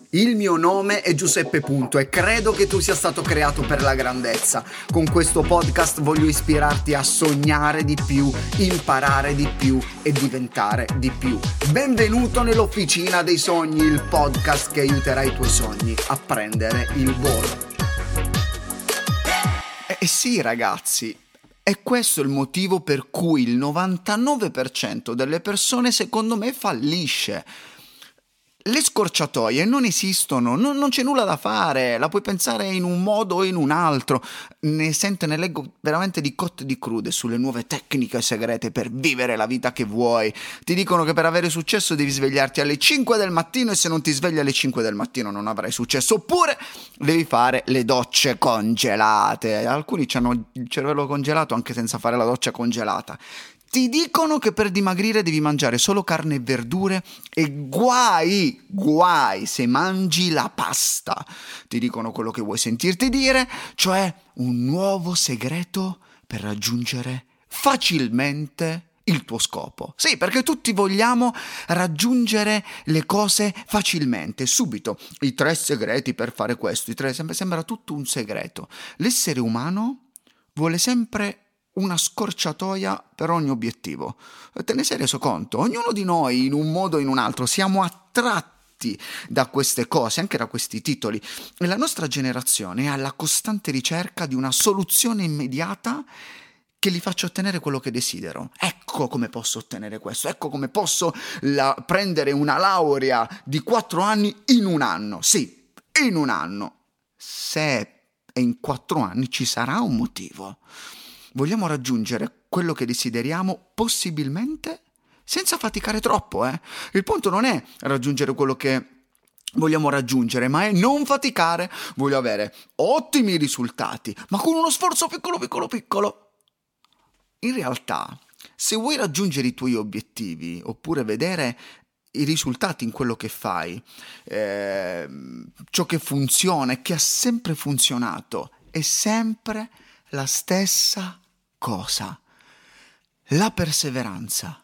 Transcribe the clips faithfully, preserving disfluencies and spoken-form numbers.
Il mio nome è Giuseppe Punto e credo che tu sia stato creato per la grandezza. Con questo podcast voglio ispirarti a sognare di più, imparare di più e diventare di più. Benvenuto nell'Officina dei Sogni, il podcast che aiuterà i tuoi sogni a prendere il volo. Eh sì, ragazzi, è questo il motivo per cui il novantanove per cento delle persone, secondo me, fallisce. Le scorciatoie non esistono, non, non c'è nulla da fare, la puoi pensare in un modo o in un altro. Ne sento e ne leggo veramente di cotte e di crude sulle nuove tecniche segrete per vivere la vita che vuoi. Ti dicono che per avere successo devi svegliarti alle cinque del mattino e se non ti svegli alle cinque del mattino non avrai successo. Oppure devi fare le docce congelate. Alcuni hanno il cervello congelato anche senza fare la doccia congelata. Ti dicono che per dimagrire devi mangiare solo carne e verdure e guai, guai se mangi la pasta. Ti dicono quello che vuoi sentirti dire, cioè un nuovo segreto per raggiungere facilmente il tuo scopo. Sì, perché tutti vogliamo raggiungere le cose facilmente, subito. I tre segreti per fare questo, i tre, sembra, sembra tutto un segreto. L'essere umano vuole sempre una scorciatoia per ogni obiettivo. Te ne sei reso conto? Ognuno di noi, in un modo o in un altro, siamo attratti da queste cose, anche da questi titoli. E la nostra generazione è alla costante ricerca di una soluzione immediata che gli faccia ottenere quello che desidero. Ecco come posso ottenere questo, ecco come posso la, prendere una laurea di quattro anni in un anno. Sì, in un anno. Se in quattro anni ci sarà un motivo. Vogliamo raggiungere quello che desideriamo possibilmente senza faticare troppo, eh? Il punto non è raggiungere quello che vogliamo raggiungere, ma è non faticare. Voglio avere ottimi risultati, ma con uno sforzo piccolo, piccolo, piccolo. In realtà, se vuoi raggiungere i tuoi obiettivi, oppure vedere i risultati in quello che fai, eh, ciò che funziona e che ha sempre funzionato, è sempre la stessa cosa, la perseveranza,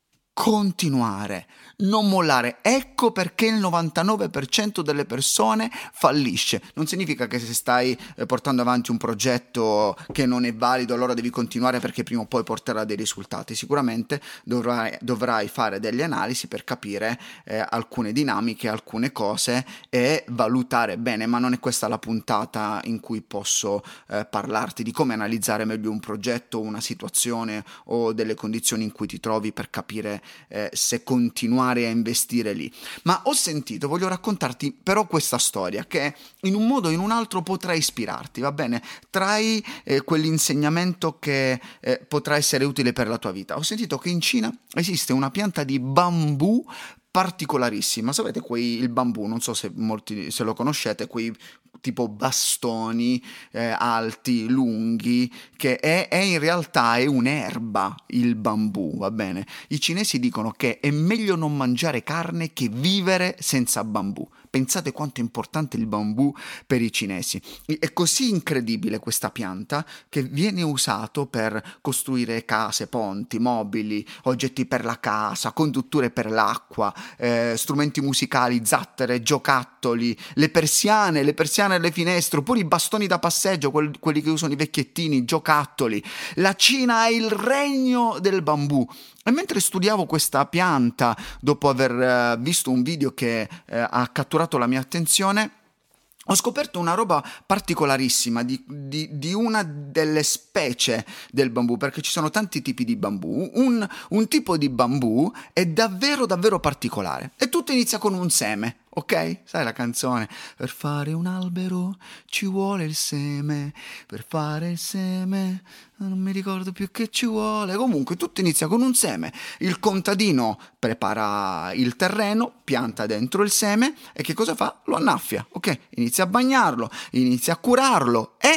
continuare, non mollare. Ecco perché il novantanove per cento delle persone fallisce. Non significa che se stai portando avanti un progetto che non è valido allora devi continuare perché prima o poi porterà dei risultati. Sicuramente dovrai, dovrai fare delle analisi per capire eh, alcune dinamiche, alcune cose e valutare bene, ma non è questa la puntata in cui posso eh, parlarti di come analizzare meglio un progetto, una situazione o delle condizioni in cui ti trovi per capire eh, se continuare a investire lì. Ma ho sentito, voglio raccontarti però questa storia che in un modo o in un altro potrà ispirarti, va bene? Trai eh, quell'insegnamento che eh, potrà essere utile per la tua vita. Ho sentito che in Cina esiste una pianta di bambù particolarissima. Sapete quei il bambù, non so se molti se lo conoscete, quei tipo bastoni eh, alti, lunghi, che è, è in realtà è un'erba il bambù, va bene? I cinesi dicono che è meglio non mangiare carne che vivere senza bambù. Pensate quanto è importante il bambù per i cinesi. È così incredibile questa pianta che viene usato per costruire case, ponti, mobili, oggetti per la casa, condutture per l'acqua, eh, strumenti musicali, zattere, giocattoli, le persiane, le persiane alle finestre, oppure i bastoni da passeggio, quelli, quelli che usano i vecchiettini, giocattoli. La Cina è il regno del bambù. E mentre studiavo questa pianta, dopo aver uh, visto un video che uh, ha catturato la mia attenzione, ho scoperto una roba particolarissima di, di, di una delle specie del bambù, perché ci sono tanti tipi di bambù. Un, un tipo di bambù è davvero davvero particolare e tutto inizia con un seme. Ok? Sai la canzone? Per fare un albero ci vuole il seme, per fare il seme non mi ricordo più che ci vuole. Comunque tutto inizia con un seme. Il contadino prepara il terreno, pianta dentro il seme e che cosa fa? Lo annaffia, ok? Inizia a bagnarlo, inizia a curarlo e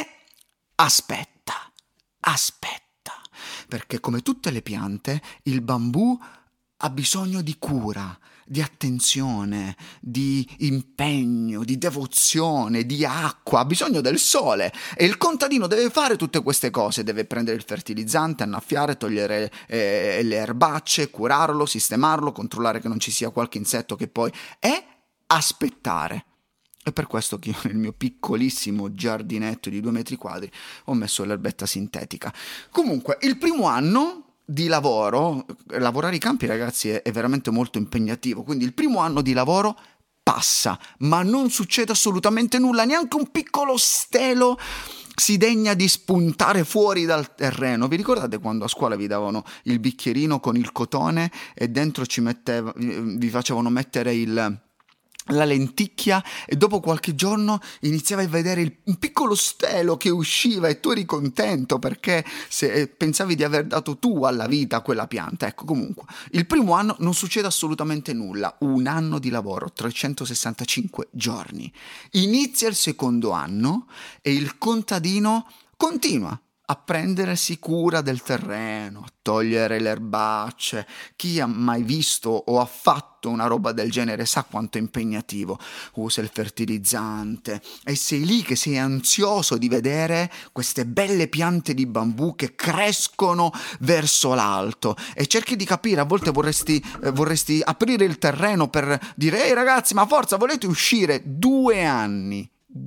aspetta, aspetta. Perché come tutte le piante, il bambù ha bisogno di cura, di attenzione, di impegno, di devozione, di acqua, ha bisogno del sole e il contadino deve fare tutte queste cose, deve prendere il fertilizzante, annaffiare, togliere eh, le erbacce, curarlo, sistemarlo, controllare che non ci sia qualche insetto che poi è aspettare. È per questo che io nel mio piccolissimo giardinetto di due metri quadri ho messo l'erbetta sintetica. Comunque, il primo anno di lavoro, lavorare i campi, ragazzi, è, è veramente molto impegnativo, quindi il primo anno di lavoro passa, ma non succede assolutamente nulla, neanche un piccolo stelo si degna di spuntare fuori dal terreno. Vi ricordate quando a scuola vi davano il bicchierino con il cotone e dentro ci metteva, vi facevano mettere il... la lenticchia e dopo qualche giorno iniziavi a vedere il, un piccolo stelo che usciva e tu eri contento perché se, pensavi di aver dato tu alla vita a quella pianta. Ecco, comunque, il primo anno non succede assolutamente nulla, un anno di lavoro, trecentosessantacinque giorni. Inizia il secondo anno e il contadino continua a prendersi cura del terreno, a togliere le erbacce. Chi ha mai visto o ha fatto una roba del genere sa quanto è impegnativo. Usa il fertilizzante e sei lì che sei ansioso di vedere queste belle piante di bambù che crescono verso l'alto e cerchi di capire. A volte vorresti, eh, vorresti aprire il terreno per dire: ehi ragazzi, ma forza, volete uscire? Due anni,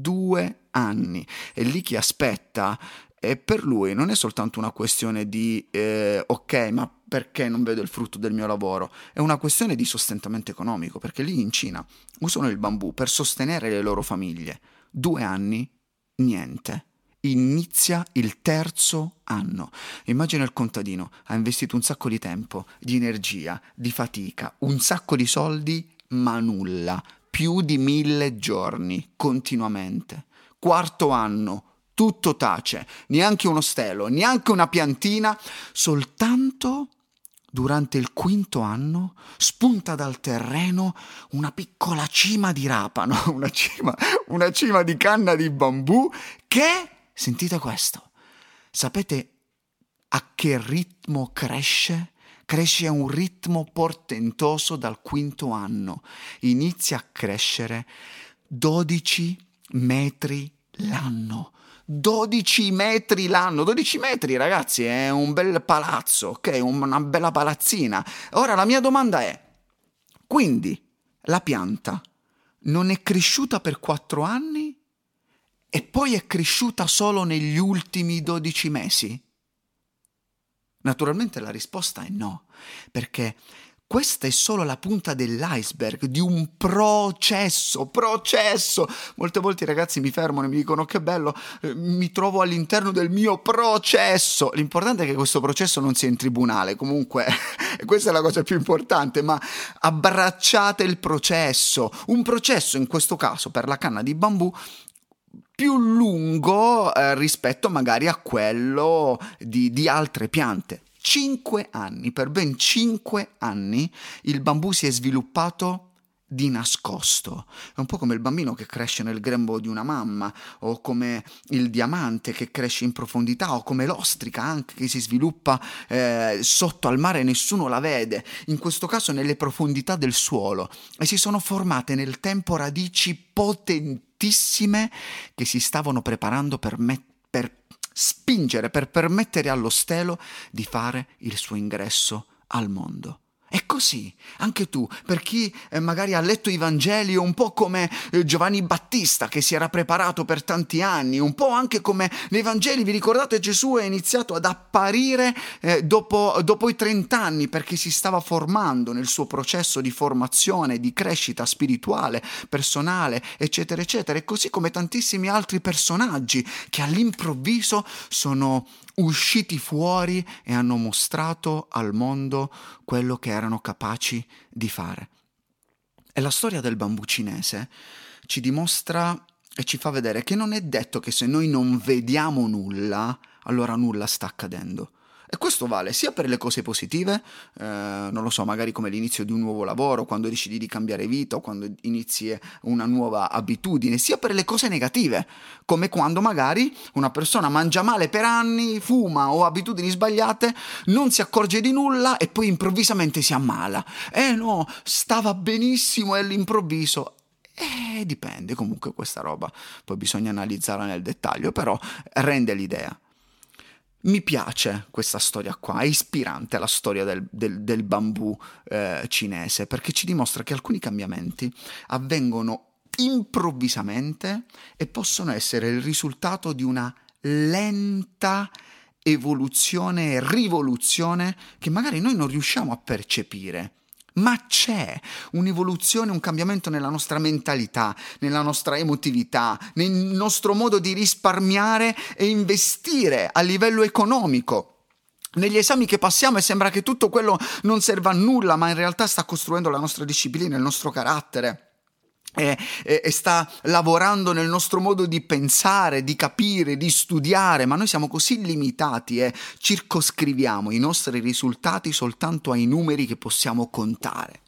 due anni. E lì chi aspetta. E per lui non è soltanto una questione di eh, ok, ma perché non vedo il frutto del mio lavoro? È una questione di sostentamento economico, perché lì in Cina usano il bambù per sostenere le loro famiglie. Due anni, niente. Inizia il terzo anno. Immagina il contadino, ha investito un sacco di tempo, di energia, di fatica, un sacco di soldi, ma nulla. Più di mille giorni, continuamente. Quarto anno. Tutto tace, neanche uno stelo, neanche una piantina, soltanto durante il quinto anno spunta dal terreno una piccola cima di rapano, una cima, una cima di canna di bambù che, sentite questo, sapete a che ritmo cresce? Cresce a un ritmo portentoso dal quinto anno, inizia a crescere dodici metri l'anno. dodici metri l'anno, dodici metri ragazzi è un bel palazzo, ok? Una bella palazzina. Ora la mia domanda è, quindi la pianta non è cresciuta per quattro anni e poi è cresciuta solo negli ultimi dodici mesi? Naturalmente la risposta è no, perché questa è solo la punta dell'iceberg di un processo, processo. Molte volte i ragazzi mi fermano e mi dicono che bello, eh, mi trovo all'interno del mio processo. L'importante è che questo processo non sia in tribunale, comunque questa è la cosa più importante, ma abbracciate il processo. Un processo in questo caso per la canna di bambù più lungo eh, rispetto magari a quello di, di altre piante. Cinque anni, per ben cinque anni il bambù si è sviluppato di nascosto. È un po' come il bambino che cresce nel grembo di una mamma, o come il diamante che cresce in profondità, o come l'ostrica anche che si sviluppa eh, sotto al mare e nessuno la vede, in questo caso nelle profondità del suolo, e si sono formate nel tempo radici potentissime che si stavano preparando per mettere per spingere, per permettere allo stelo di fare il suo ingresso al mondo. È così, anche tu, per chi eh, magari ha letto i Vangeli, un po' come eh, Giovanni Battista che si era preparato per tanti anni, un po' anche come nei Vangeli, vi ricordate, Gesù è iniziato ad apparire eh, dopo, dopo i trenta anni perché si stava formando nel suo processo di formazione, di crescita spirituale, personale, eccetera, eccetera, e così come tantissimi altri personaggi che all'improvviso sono usciti fuori e hanno mostrato al mondo quello che erano capaci di fare. E la storia del bambù cinese ci dimostra e ci fa vedere che non è detto che se noi non vediamo nulla, allora nulla sta accadendo. E questo vale sia per le cose positive, eh, non lo so, magari come l'inizio di un nuovo lavoro, quando decidi di cambiare vita o quando inizi una nuova abitudine, sia per le cose negative, come quando magari una persona mangia male per anni, fuma o ha abitudini sbagliate, non si accorge di nulla e poi improvvisamente si ammala. Eh no, stava benissimo e all'improvviso... Eh, dipende, comunque questa roba poi bisogna analizzarla nel dettaglio, però rende l'idea. Mi piace questa storia qua, è ispirante la storia del, del, del bambù eh, cinese, perché ci dimostra che alcuni cambiamenti avvengono improvvisamente e possono essere il risultato di una lenta evoluzione e rivoluzione che magari noi non riusciamo a percepire. Ma c'è un'evoluzione, un cambiamento nella nostra mentalità, nella nostra emotività, nel nostro modo di risparmiare e investire a livello economico. Negli esami che passiamo e sembra che tutto quello non serva a nulla, ma in realtà sta costruendo la nostra disciplina, il nostro carattere. E, e, e sta lavorando nel nostro modo di pensare, di capire, di studiare, ma noi siamo così limitati e circoscriviamo i nostri risultati soltanto ai numeri che possiamo contare.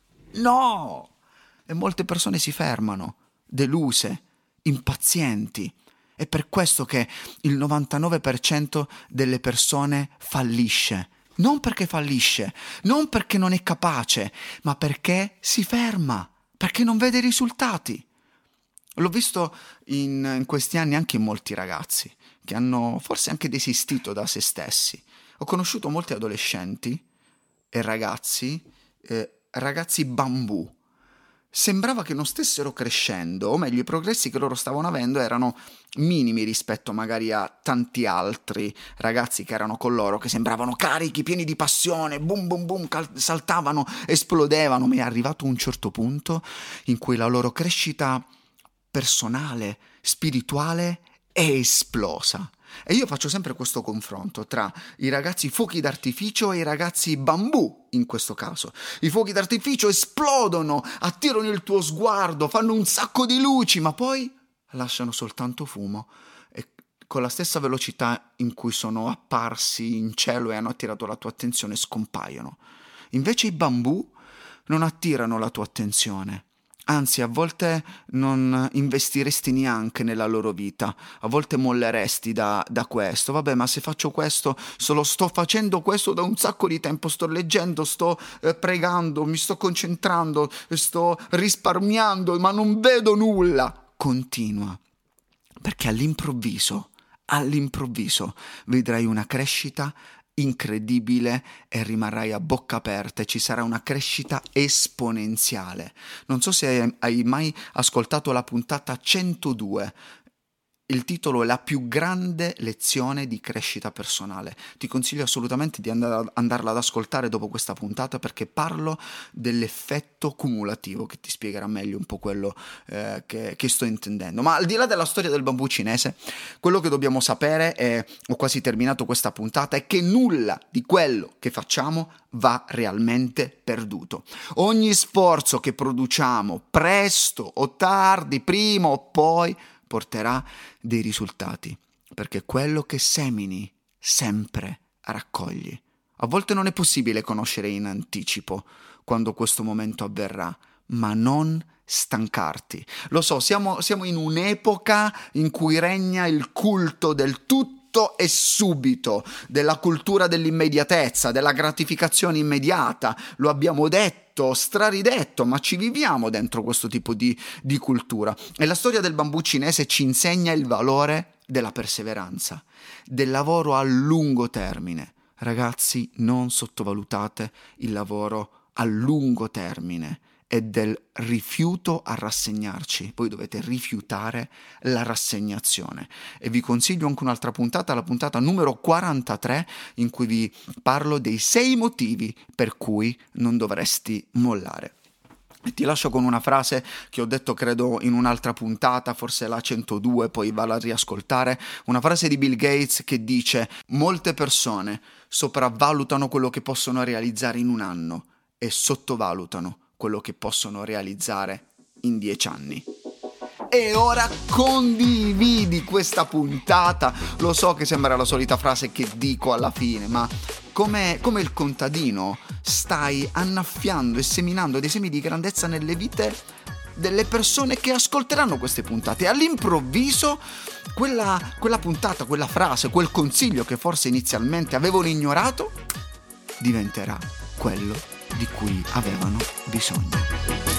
No! E molte persone si fermano, deluse, impazienti. È per questo che il novantanove per cento delle persone fallisce. Non perché fallisce, non perché non è capace, ma perché si ferma. Perché non vede i risultati. L'ho visto in, in questi anni anche in molti ragazzi che hanno forse anche desistito da se stessi. Ho conosciuto molti adolescenti e ragazzi, eh, ragazzi bambù. Sembrava che non stessero crescendo, o meglio i progressi che loro stavano avendo erano minimi rispetto magari a tanti altri ragazzi che erano con loro, che sembravano carichi, pieni di passione, boom boom boom, cal- saltavano, esplodevano, ma è arrivato un certo punto in cui la loro crescita personale, spirituale è esplosa. E io faccio sempre questo confronto tra i ragazzi fuochi d'artificio e i ragazzi bambù, in questo caso. I fuochi d'artificio esplodono, attirano il tuo sguardo, fanno un sacco di luci, ma poi lasciano soltanto fumo e con la stessa velocità in cui sono apparsi in cielo e hanno attirato la tua attenzione scompaiono. Invece i bambù non attirano la tua attenzione. Anzi, a volte non investiresti neanche nella loro vita, a volte molleresti da, da questo. Vabbè, ma se faccio questo, solo sto facendo questo da un sacco di tempo, sto leggendo, sto eh, pregando, mi sto concentrando, sto risparmiando, ma non vedo nulla. Continua, perché all'improvviso, all'improvviso vedrai una crescita incredibile e rimarrai a bocca aperta e ci sarà una crescita esponenziale. Non so se hai mai ascoltato la puntata centodue. Il titolo è La più grande lezione di crescita personale. Ti consiglio assolutamente di andare, andarla ad ascoltare dopo questa puntata perché parlo dell'effetto cumulativo che ti spiegherà meglio un po' quello eh, che, che sto intendendo. Ma al di là della storia del bambù cinese, quello che dobbiamo sapere, e ho quasi terminato questa puntata, è che nulla di quello che facciamo va realmente perduto. Ogni sforzo che produciamo, presto o tardi, prima o poi, porterà dei risultati, perché quello che semini sempre raccogli. A volte non è possibile conoscere in anticipo quando questo momento avverrà, ma non stancarti. Lo so, siamo, siamo in un'epoca in cui regna il culto del tutto e subito, della cultura dell'immediatezza, della gratificazione immediata. Lo abbiamo detto, straridetto, ma ci viviamo dentro questo tipo di, di cultura. E la storia del bambù cinese ci insegna il valore della perseveranza, del lavoro a lungo termine. Ragazzi, non sottovalutate il lavoro a lungo termine e del rifiuto a rassegnarci. Voi dovete rifiutare la rassegnazione. E vi consiglio anche un'altra puntata, la puntata numero quarantatré, in cui vi parlo dei sei motivi per cui non dovresti mollare. E ti lascio con una frase che ho detto credo in un'altra puntata, forse la centodue, poi vado a riascoltare, una frase di Bill Gates che dice: molte persone sopravvalutano quello che possono realizzare in un anno e sottovalutano quello che possono realizzare in dieci anni. E ora condividi questa puntata. Lo so che sembra la solita frase che dico alla fine, ma come, come il contadino stai annaffiando e seminando dei semi di grandezza nelle vite delle persone che ascolteranno queste puntate. E all'improvviso quella, quella puntata, quella frase, quel consiglio che forse inizialmente avevano ignorato diventerà quello di cui avevano bisogno.